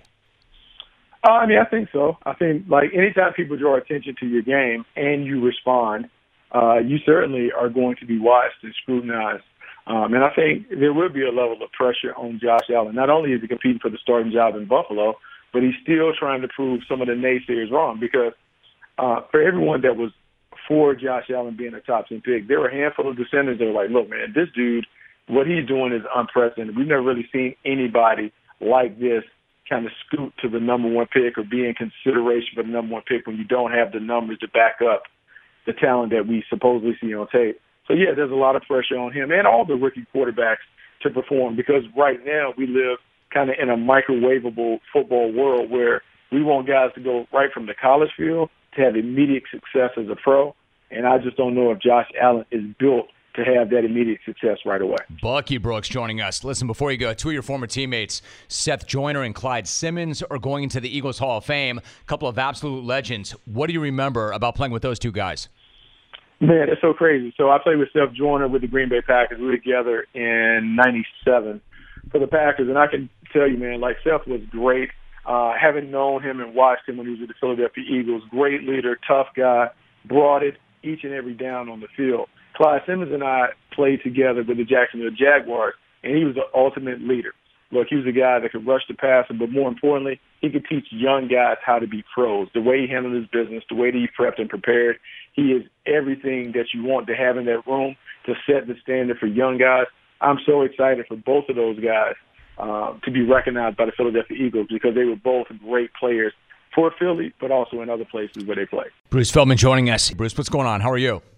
Uh, I mean, I think so. I think, like, anytime people draw attention to your game and you respond, uh, you certainly are going to be watched and scrutinized. Um, and I think there will be a level of pressure on Josh Allen. Not only is he competing for the starting job in Buffalo, but he's still trying to prove some of the naysayers wrong, because uh, for everyone that was for Josh Allen being a top ten pick, there were a handful of dissenters that were like, look, man, this dude, what he's doing is unprecedented. We've never really seen anybody like this kind of scoot to the number one pick or be in consideration for the number one pick when you don't have the numbers to back up the talent that we supposedly see on tape. So, yeah, there's a lot of pressure on him and all the rookie quarterbacks to perform, because right now we live kind of in a microwavable football world where we want guys to go right from the college field to have immediate success as a pro. And I just don't know if Josh Allen is built to have that immediate success right away. Bucky Brooks joining us. Listen, before you go, two of your former teammates, Seth Joyner and Clyde Simmons, are going into the Eagles Hall of Fame, a couple of absolute legends. What do you remember about playing with those two guys? Man, it's so crazy. So I played with Seth Joyner with the Green Bay Packers. We were together in ninety-seven for the Packers. And I can tell you, man, like, Seth was great. Uh, having known him and watched him when he was with the Philadelphia Eagles, great leader, tough guy, brought it each and every down on the field. Clyde Simmons and I played together with the Jacksonville Jaguars, and he was the ultimate leader. Look, he was a guy that could rush the passer, but more importantly, he could teach young guys how to be pros. The way he handled his business, the way that he prepped and prepared, he is everything that you want to have in that room to set the standard for young guys. I'm so excited for both of those guys uh, to be recognized by the Philadelphia Eagles, because they were both great players for Philly, but also in other places where they play. Bruce Feldman joining us. Bruce, what's going on? How are you?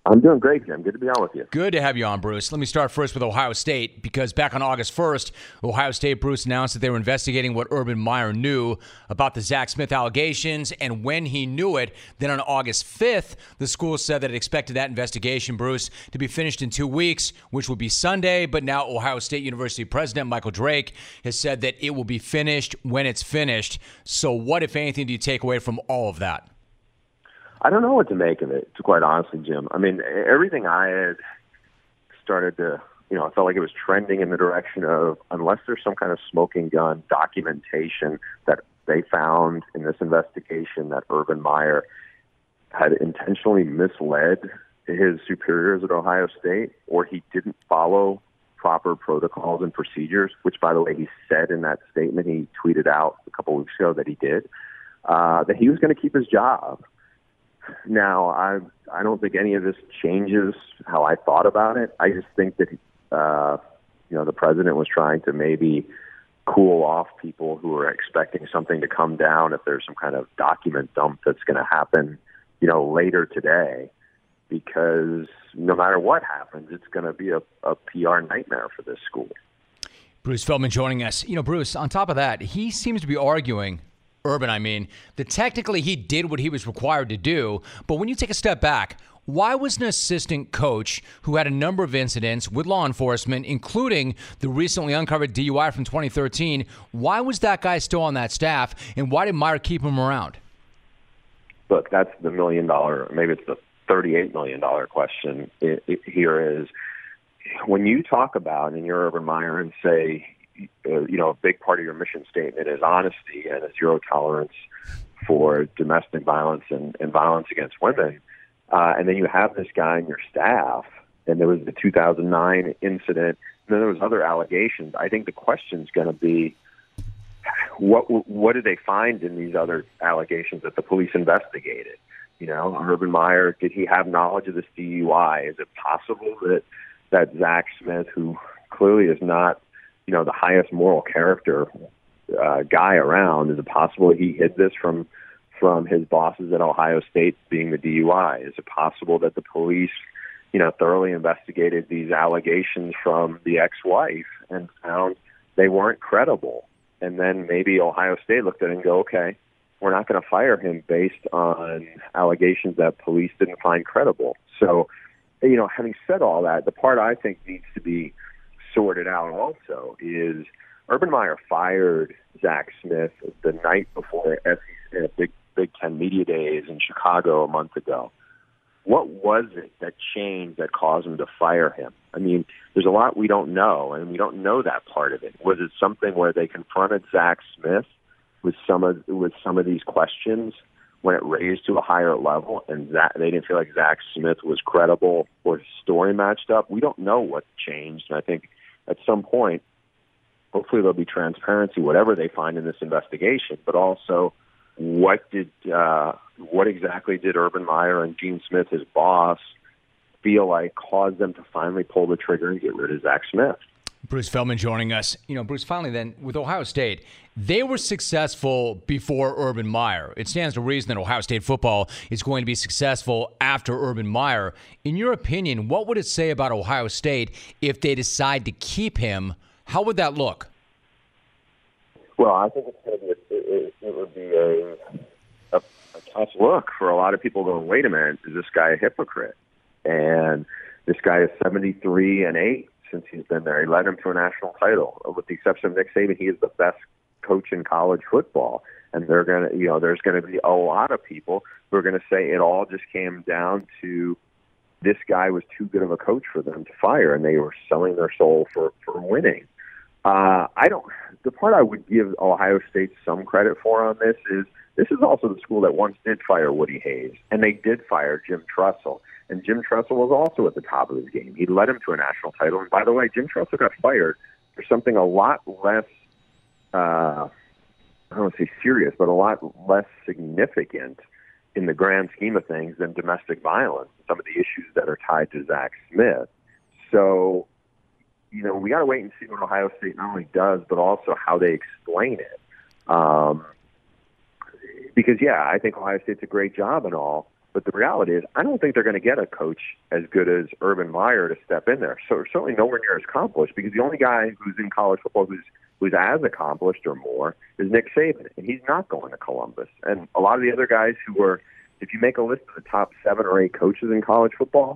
I'm doing great, Jim. Good to be on with you. Good to have you on, Bruce. Let me start first with Ohio State, because back on August first, Ohio State, Bruce, announced that they were investigating what Urban Meyer knew about the Zach Smith allegations, and when he knew it, then on August fifth, the school said that it expected that investigation, Bruce, to be finished in two weeks, which would be Sunday, but now Ohio State University President Michael Drake has said that it will be finished when it's finished. So what, if anything, do you take away from all of that? I don't know what to make of it, to quite honestly, Jim. I mean, everything I had started to, you know, I felt like it was trending in the direction of, unless there's some kind of smoking gun documentation that they found in this investigation that Urban Meyer had intentionally misled his superiors at Ohio State, or he didn't follow proper protocols and procedures, which, by the way, he said in that statement he tweeted out a couple weeks ago that he did, uh, that he was going to keep his job. Now, I I don't think any of this changes how I thought about it. I just think that, uh, you know, the president was trying to maybe cool off people who are expecting something to come down if there's some kind of document dump that's going to happen, you know, later today, because no matter what happens, it's going to be a, a P R nightmare for this school. Bruce Feldman joining us. You know, Bruce, on top of that, he seems to be arguing, Urban, I mean, that technically he did what he was required to do. But when you take a step back, why was an assistant coach who had a number of incidents with law enforcement, including the recently uncovered D U I from twenty thirteen, why was that guy still on that staff, and why did Meyer keep him around? Look, that's the million dollar, maybe it's the thirty-eight million dollars question it, it, here is, when you talk about, and you're Urban Meyer, and say, Uh, you know, a big part of your mission statement is honesty and a zero tolerance for domestic violence and, and violence against women. Uh, and then you have this guy in your staff, and there was the two thousand nine incident, and then there was other allegations. I think the question's going to be, what what did they find in these other allegations that the police investigated? You know, Urban Meyer, did he have knowledge of this D U I? Is it possible that, that Zach Smith, who clearly is not, you know, the highest moral character uh, guy around, is it possible he hid this from from his bosses at Ohio State, being the D U I? Is it possible that the police, you know, thoroughly investigated these allegations from the ex-wife and found they weren't credible? And then maybe Ohio State looked at it and go, okay, we're not going to fire him based on allegations that police didn't find credible. So, you know, having said all that, the part I think needs to be sorted out also is Urban Meyer fired Zach Smith the night before S E C, Big, Big Ten Media Days in Chicago a month ago. What was it that changed that caused him to fire him? I mean, there's a lot we don't know, and we don't know that part of it. Was it something where they confronted Zach Smith with some of with some of these questions when it raised to a higher level, and Zach, they didn't feel like Zach Smith was credible or his story matched up? We don't know what changed, and I think at some point, hopefully there'll be transparency, whatever they find in this investigation, but also what did uh, what exactly did Urban Meyer and Gene Smith, his boss, feel like caused them to finally pull the trigger and get rid of Zach Smith? Bruce Feldman joining us. You know, Bruce, finally then, with Ohio State, they were successful before Urban Meyer. It stands to reason that Ohio State football is going to be successful after Urban Meyer. In your opinion, what would it say about Ohio State if they decide to keep him? How would that look? Well, I think it's going to be a, it, it would be a, a, a tough look for a lot of people going, wait a minute, is this guy a hypocrite? And this guy is seventy-three and eight. Since he's been there, he led him to a national title. With the exception of Nick Saban, he is the best coach in college football. And they're gonna, you know, there's going to be a lot of people who are going to say it all just came down to this guy was too good of a coach for them to fire, and they were selling their soul for for winning. Uh, I don't. The part I would give Ohio State some credit for on this is this is also the school that once did fire Woody Hayes, and they did fire Jim Tressel. And Jim Tressel was also at the top of his game. He led him to a national title. And by the way, Jim Tressel got fired for something a lot less, uh, I don't want to say serious, but a lot less significant in the grand scheme of things than domestic violence, some of the issues that are tied to Zach Smith. So, you know, we got to wait and see what Ohio State not only does, but also how they explain it. Um, because, yeah, I think Ohio State's a great job and all, But the reality is, I don't think they're going to get a coach as good as Urban Meyer to step in there. So certainly nowhere near as accomplished, because the only guy who's in college football who's who's as accomplished or more is Nick Saban, and he's not going to Columbus. And a lot of the other guys who are, if you make a list of the top seven or eight coaches in college football,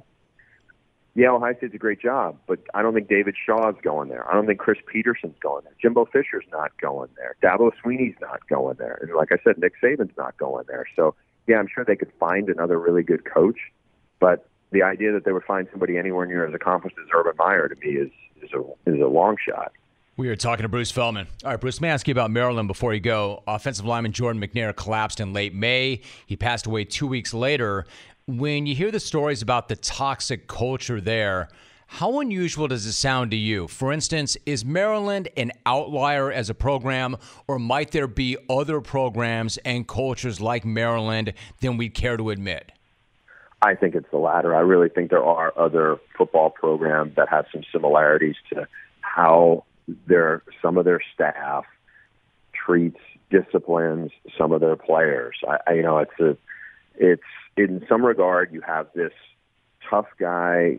yeah, Ohio State's a great job, but I don't think David Shaw's going there. I don't think Chris Peterson's going there. Jimbo Fisher's not going there. Dabo Swinney's not going there. And like I said, Nick Saban's not going there. So, yeah, I'm sure they could find another really good coach, but the idea that they would find somebody anywhere near as accomplished as Urban Meyer to me is is a, is a long shot. We are talking to Bruce Feldman. All right, Bruce, let me ask you about Maryland before you go. Offensive lineman Jordan McNair collapsed in late May. He passed away two weeks later. When you hear the stories about the toxic culture there, how unusual does it sound to you? For instance, is Maryland an outlier as a program, or might there be other programs and cultures like Maryland than we'd care to admit? I think it's the latter. I really think there are other football programs that have some similarities to how their some of their staff treats, disciplines some of their players. I, I you know, it's a, it's in some regard you have this tough guy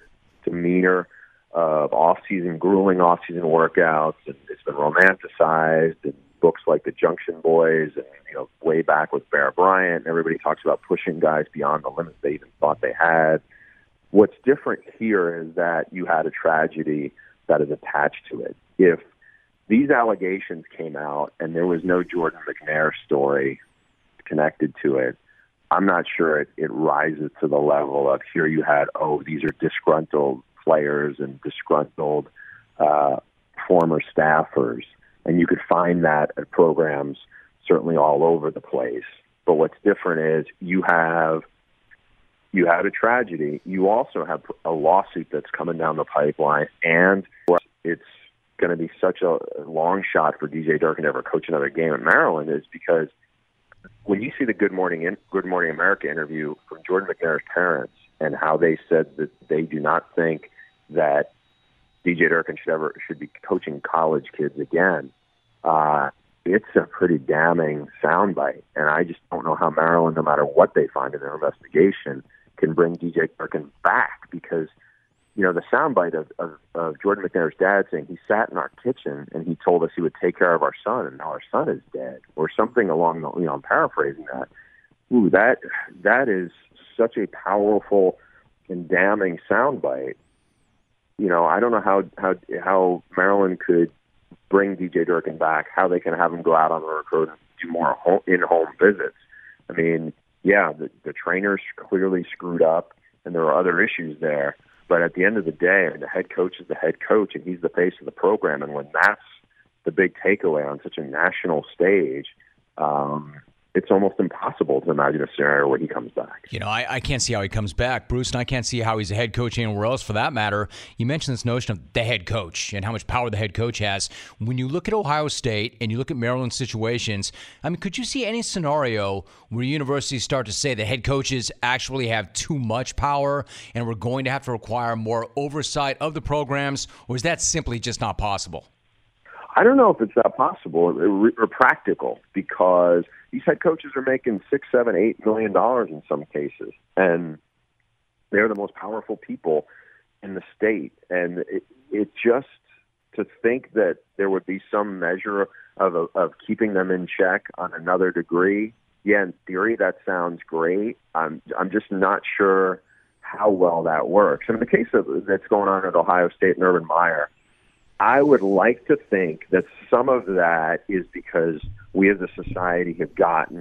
demeanor of off-season, grueling off-season workouts, and it's been romanticized in books like The Junction Boys, and you know, way back with Bear Bryant. Everybody talks about pushing guys beyond the limits they even thought they had. What's different here is that you had a tragedy that is attached to it. If these allegations came out and there was no Jordan McNair story connected to it, I'm not sure it, it rises to the level of here you had, oh, these are disgruntled players and disgruntled uh, former staffers. And you could find that at programs certainly all over the place. But what's different is you have you had a tragedy. You also have a lawsuit that's coming down the pipeline, and it's going to be such a long shot for D J Durkin to ever coach another game at Maryland is because when you see the Good Morning Good Morning America interview from Jordan McNair's parents and how they said that they do not think that D J Durkin should ever should be coaching college kids again, uh, it's a pretty damning soundbite. And I just don't know how Maryland, no matter what they find in their investigation, can bring D J Durkin back because, you know, the soundbite of, of, of Jordan McNair's dad saying he sat in our kitchen and he told us he would take care of our son and now our son is dead, or something along the, you know, I'm paraphrasing that. Ooh, that that is such a powerful and damning soundbite. You know, I don't know how, how, how Maryland could bring D J Durkin back, how they can have him go out on the road and do more home, in-home visits. I mean, yeah, the, the trainers clearly screwed up, and there are other issues there. But at the end of the day, I mean, the head coach is the head coach, and he's the face of the program. And when that's the big takeaway on such a national stage, um, it's almost impossible to imagine a scenario where he comes back. You know, I, I can't see how he comes back, Bruce, and I can't see how he's a head coach anywhere else for that matter. You mentioned this notion of the head coach and how much power the head coach has. When you look at Ohio State and you look at Maryland situations, I mean, could you see any scenario where universities start to say the head coaches actually have too much power and we're going to have to require more oversight of the programs, or is that simply just not possible? I don't know if it's that possible or, or practical, because these head coaches are making six, seven, eight million dollars in some cases, and they're the most powerful people in the state. And it, it just to think that there would be some measure of of keeping them in check on another degree. Yeah, in theory that sounds great. I'm I'm just not sure how well that works. And in the case of that's going on at Ohio State and Urban Meyer, I would like to think that some of that is because we as a society have gotten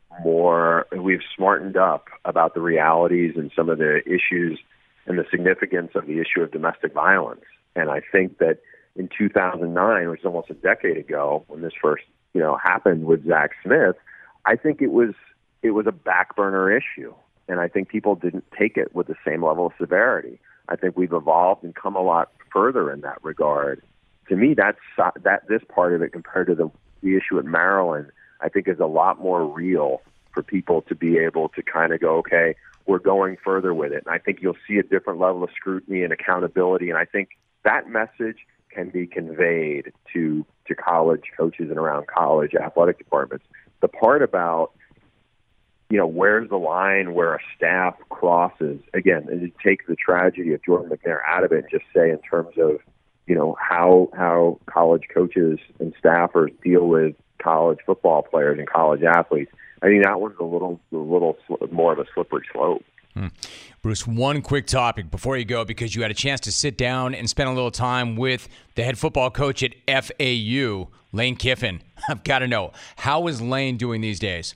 more, we've smartened up about the realities and some of the issues and the significance of the issue of domestic violence. And I think that in two thousand nine, which is almost a decade ago, when this first, you know, happened with Zach Smith, I think it was it was a back burner issue. And I think people didn't take it with the same level of severity. I think we've evolved and come a lot further in that regard. To me, that's that this part of it compared to the, the issue at Maryland, I think is a lot more real for people to be able to kind of go, okay, we're going further with it. And I think you'll see a different level of scrutiny and accountability. And I think that message can be conveyed to, to college coaches and around college athletic departments. The part about you know, where's the line where a staff crosses? Again, and you take the tragedy of Jordan McNair out of it and just say in terms of, you know, how how college coaches and staffers deal with college football players and college athletes. I think that one's a little a little more of a slippery slope. Hmm. Bruce, one quick topic before you go, because you had a chance to sit down and spend a little time with the head football coach at F A U, Lane Kiffin. I've got to know, how is Lane doing these days?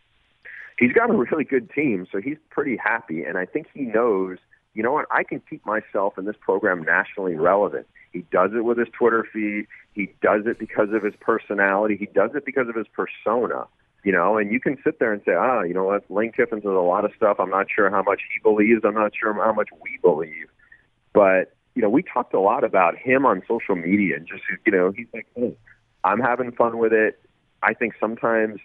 He's got a really good team, so he's pretty happy, and I think he knows, you know what, I can keep myself in this program nationally relevant. He does it with his Twitter feed. He does it because of his personality. He does it because of his persona. You know, and you can sit there and say, ah, you know what, Lane Kiffin does a lot of stuff. I'm not sure how much he believes. I'm not sure how much we believe. But, you know, we talked a lot about him on social media and just, you know, he's like, hey, I'm having fun with it. I think sometimes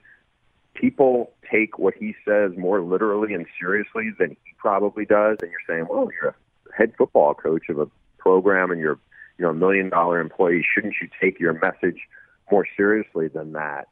people take what he says more literally and seriously than he probably does. And you're saying, well, you're a head football coach of a program and you're, you know, a million dollar employee. Shouldn't you take your message more seriously than that?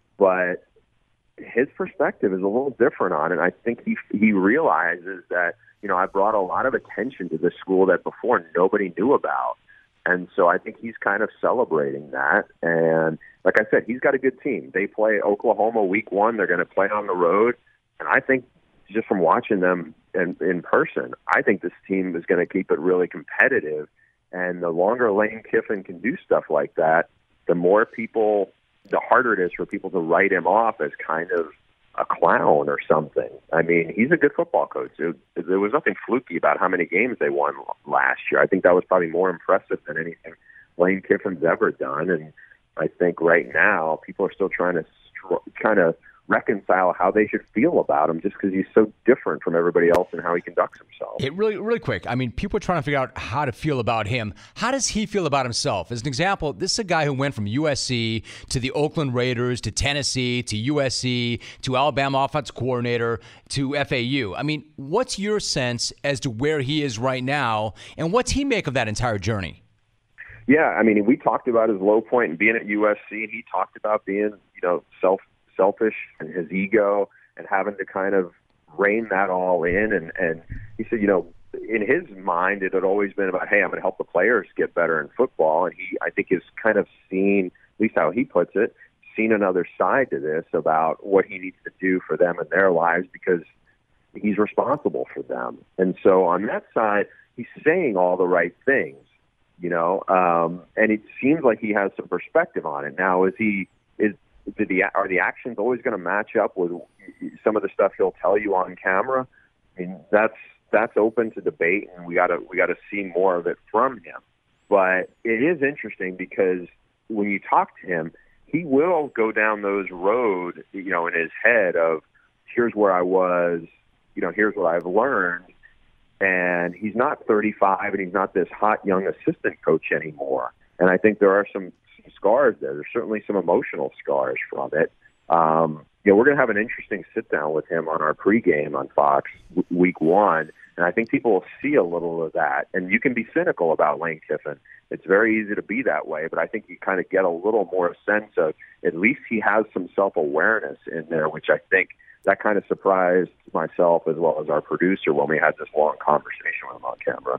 But his perspective is a little different on it. I think he he realizes that, you know, I brought a lot of attention to this school that before nobody knew about. And so I think he's kind of celebrating that. And like I said, he's got a good team. They play Oklahoma week one. They're going to play on the road. And I think just from watching them in, in person, I think this team is going to keep it really competitive. And the longer Lane Kiffin can do stuff like that, the more people the harder it is for people to write him off as kind of a clown or something. I mean, he's a good football coach. It, there was nothing fluky about how many games they won last year. I think that was probably more impressive than anything Lane Kiffin's ever done. And I think right now people are still trying to kind of reconcile how they should feel about him just because he's so different from everybody else and how he conducts himself. It really, really quick. I mean, people are trying to figure out how to feel about him. How does he feel about himself? As an example, this is a guy who went from U S C to the Oakland Raiders to Tennessee to U S C to Alabama offensive coordinator to F A U. I mean, what's your sense as to where he is right now, and what's he make of that entire journey? Yeah, I mean, we talked about his low point and being at U S C. He talked about being, you know, self selfish and his ego and having to kind of rein that all in. And, and he said, you know, in his mind, it had always been about, hey, I'm going to help the players get better in football. And he, I think, has kind of seen, at least how he puts it, seen another side to this about what he needs to do for them in their lives because he's responsible for them. And so on that side, he's saying all the right things, you know, um, and it seems like he has some perspective on it. Now, is he, is, Did the, are the actions always going to match up with some of the stuff he'll tell you on camera? I mean, that's that's open to debate, and we got to we got to see more of it from him. But it is interesting because when you talk to him, he will go down those roads, you know, in his head of here's where I was, you know, here's what I've learned, and he's not thirty-five, and he's not this hot young assistant coach anymore. And I think there are some scars there. There's certainly some emotional scars from it. Um, you know, we're going to have an interesting sit down with him on our pregame on Fox w- week one, and I think people will see a little of that. And you can be cynical about Lane Kiffin. It's very easy to be that way, but I think you kind of get a little more sense of at least he has some self-awareness in there, which I think that kind of surprised myself as well as our producer when we had this long conversation with him on camera.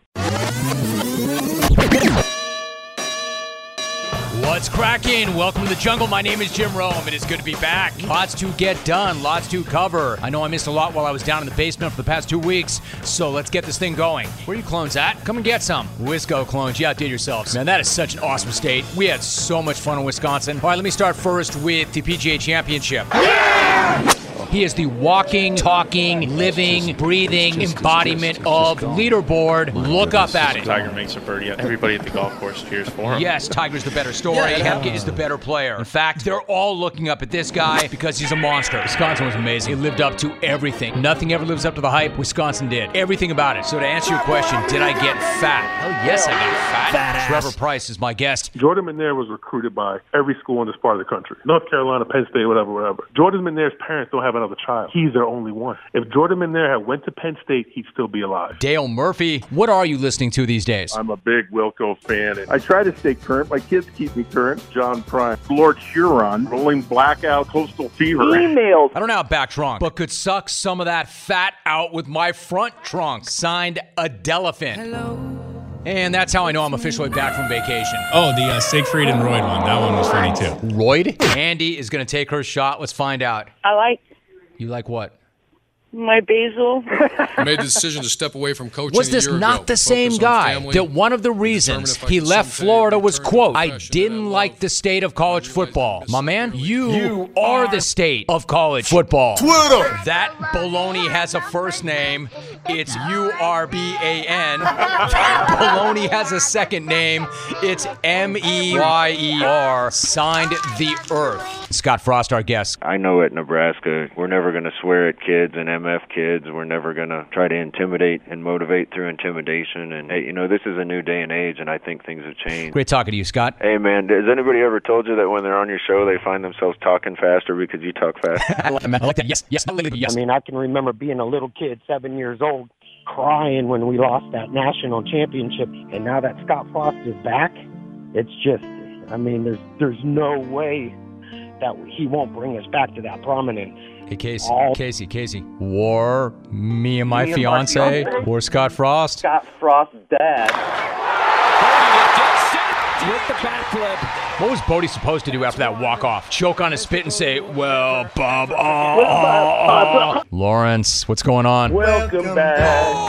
What's cracking? Welcome to the jungle. My name is Jim Rome. It is good to be back. Lots to get done. Lots to cover. I know I missed a lot while I was down in the basement for the past two weeks, so let's get this thing going. Where are you clones at? Come and get some. Wisco clones, you outdid yourselves. Man, that is such an awesome state. We had so much fun in Wisconsin. All right, let me start first with the P G A Championship. Yeah! He is the walking, talking, living, breathing embodiment of leaderboard. Look up at it. Tiger makes a birdie. Everybody at the golf course cheers for him. Yes, Tiger's the better story. Yeah. Koepka is the better player. In fact, they're all looking up at this guy because he's a monster. Wisconsin was amazing. It lived up to everything. Nothing ever lives up to the hype. Wisconsin did. Everything about it. So to answer your question, did I get fat? Hell yes, I got fat. Fat ass. Trevor Price is my guest. Jordan McNair was recruited by every school in this part of the country. North Carolina, Penn State, whatever, whatever. Jordan McNair's parents don't have an another child. He's their only one. If Jordan Minnair had went to Penn State, he'd still be alive. Dale Murphy, what are you listening to these days? I'm a big Wilco fan. And I try to stay current. My kids keep me current. John Prine, Lord Huron, Rolling Blackout, Coastal Fever. Emails. I don't know how back trunk, but could suck some of that fat out with my front trunk. Signed, Adelephant. Hello. And that's how I know I'm officially back from vacation. Oh, the uh, Siegfried and Royd one. That one was funny, too. Royd? Andy is going to take her shot. Let's find out. I like You like what? my basil. I made the decision to step away from coaching. Was this a year not ago, the same focus on guy family, that one of the reasons he left Florida was, quote, I didn't like the state of college football? My man, you, you are the state of college football. Twitter! That baloney has a first name. It's U R B A N. Baloney has a second name. It's M E Y E R. Signed, The Earth. Scott Frost, our guest. I know at Nebraska, we're never going to swear at kids and M F kids. We're never going to try to intimidate and motivate through intimidation. And, hey, you know, this is a new day and age, and I think things have changed. Great talking to you, Scott. Hey, man, has anybody ever told you that when they're on your show, they find themselves talking faster because you talk fast? I like that. Yes, yes, yes. I mean, I can remember being a little kid, seven years old, crying when we lost that national championship. And now that Scott Frost is back, it's just, I mean, there's there's no way that he won't bring us back to that prominence. Hey, Casey, All- Casey, Casey. War me and my Me and my fiance? fiance? Or Scott Frost? Scott Frost's dad. With the backflip. What was Bodie supposed to do after that walk-off? Choke on his spit and say, well, Bob, oh, oh, oh. Lawrence, what's going on? Welcome back.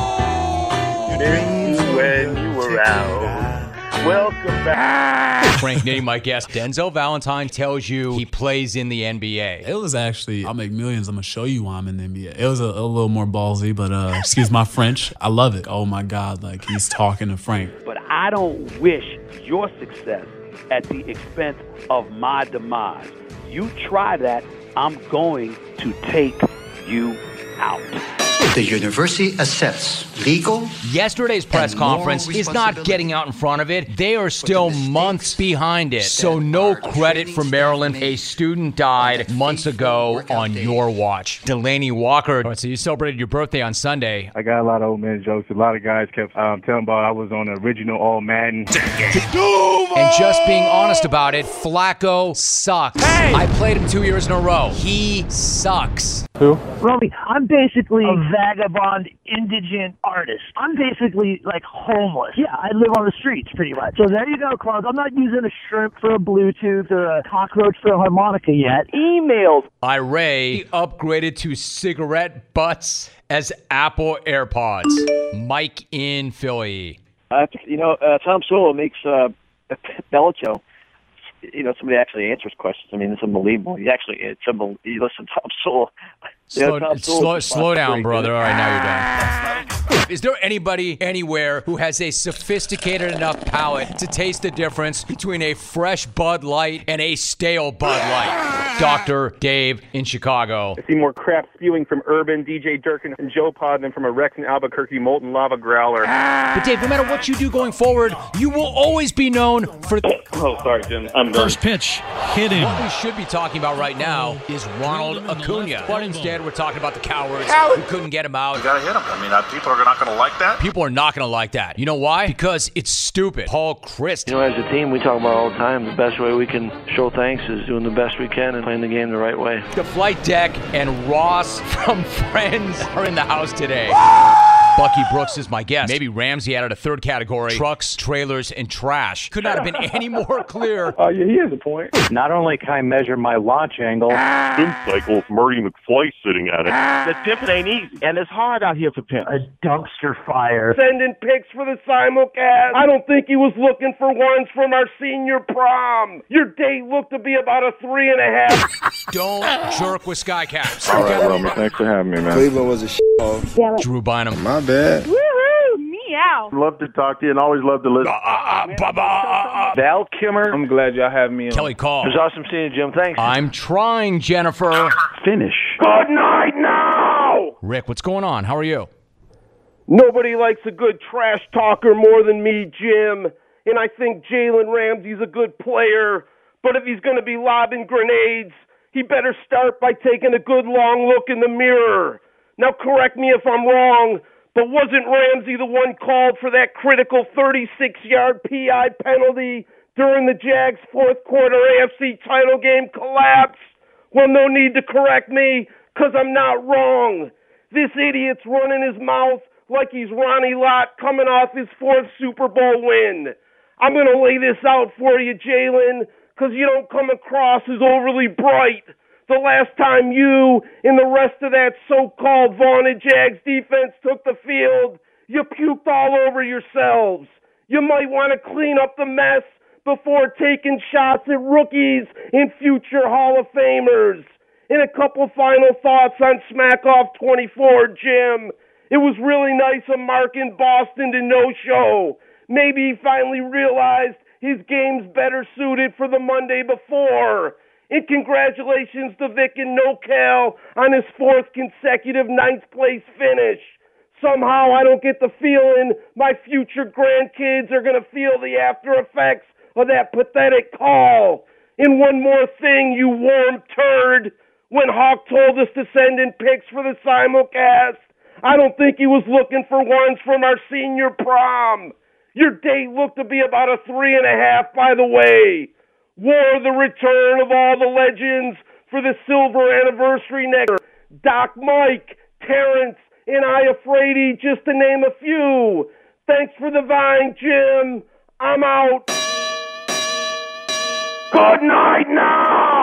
Miss you when you were out. Welcome back. Frank Nitty, my guest. Denzel Valentine tells you he plays in the N B A. It was actually, I'll make millions. I'm going to show you why I'm in the N B A. It was a, a little more ballsy, but uh, excuse my French. I love it. Oh, my God. Like, he's talking to Frank. But I don't wish your success at the expense of my demise. You try that, I'm going to take you out. The university accepts legal. Yesterday's press conference is not getting out in front of it. They are still months behind it. So no credit for Maryland. A student died months ago on your watch. Delaney Walker. All right, so you celebrated your birthday on Sunday. I got a lot of old man jokes. A lot of guys kept um, telling about I was on the original All Madden. And just being honest about it, Flacco sucks. Hey! I played him two years in a row. He sucks. Who? Robbie, I'm basically a vagabond, indigent artist. I'm basically like homeless. Yeah, I live on the streets pretty much. So there you go, Clark. I'm not using a shrimp for a Bluetooth or a cockroach for a harmonica yet. Emails. Iray upgraded to cigarette butts as Apple AirPods. Mike in Philly. Uh, you know, uh, Tom Sewell makes uh, Belichick. You know, somebody actually answers questions. I mean, it's unbelievable. He actually, it's unbelievable. You listen, Tom Sewell. Slow, yeah, Tom Sewell slow, slow down, brother. All right, now you're done. Is there anybody anywhere who has a sophisticated enough palate to taste the difference between a fresh Bud Light and a stale Bud Light? Doctor Dave in Chicago. I see more crap spewing from Urban, D J Durkin, and Joe Pod than from a Rex and Albuquerque molten lava growler. But Dave, no matter what you do going forward, you will always be known for... Oh, sorry, Jim. I'm done. First pitch, hit him. What we should be talking about right now is Ronald Acuna. But instead, we're talking about the cowards Coward. who couldn't get him out. You gotta hit him. I mean, uh, people are not gonna like that. People are not gonna like that. You know why? Because it's stupid. Paul Christ. You know, as a team, we talk about all the time, the best way we can show thanks is doing the best we can and playing the game the right way. The flight deck and Ross from Friends are in the house today. Bucky Brooks is my guest. Maybe Ramsey added a third category. Trucks, trailers, and trash. Could not have been any more clear. Oh, uh, yeah, he has a point. Not only can I measure my launch angle, Spin cycle with Marty McFly sitting at it. The pimping ain't easy, and it's hard out here for pimp. A dumpster fire. Sending pics for the simulcast. I don't think he was looking for ones from our senior prom. Your date looked to be about a three and a half. Don't jerk with skycaps. All right, Roman, thanks for having me, man. Cleveland was a shit. Drew Bynum. My bad. Woohoo! Meow. Love to talk to you and always love to listen. Uh, uh, uh, Val Kimmer. I'm glad y'all have me on. Kelly Call. It was awesome seeing you, Jim. Thanks. I'm trying, Jennifer. Finish. Good night now! Rick, what's going on? How are you? Nobody likes a good trash talker more than me, Jim. And I think Jalen Ramsey's a good player. But if he's going to be lobbing grenades, he better start by taking a good long look in the mirror. Now correct me if I'm wrong, but wasn't Ramsey the one called for that critical thirty-six-yard P I penalty during the Jags' fourth quarter A F C title game collapse? Well, no need to correct me, because I'm not wrong. This idiot's running his mouth like he's Ronnie Lott coming off his fourth Super Bowl win. I'm going to lay this out for you, Jalen, because you don't come across as overly bright. The last time you and the rest of that so-called vaunted Jags defense took the field, you puked all over yourselves. You might want to clean up the mess before taking shots at rookies and future Hall of Famers. And a couple final thoughts on Smack Off twenty-four, Jim. It was really nice of Mark in Boston to no-show. Maybe he finally realized his game's better suited for the Monday before. And congratulations to Vic and NoCal on his fourth consecutive ninth place finish. Somehow I don't get the feeling my future grandkids are going to feel the after effects of that pathetic call. And one more thing, you warm turd. When Hawk told us to send in pics for the simulcast, I don't think he was looking for ones from our senior prom. Your date looked to be about a three and a half, by the way. War the return of all the legends for the silver anniversary next. Doc Mike, Terrence, and I Afraidy, just to name a few. Thanks for the vine, Jim. I'm out. Good night now!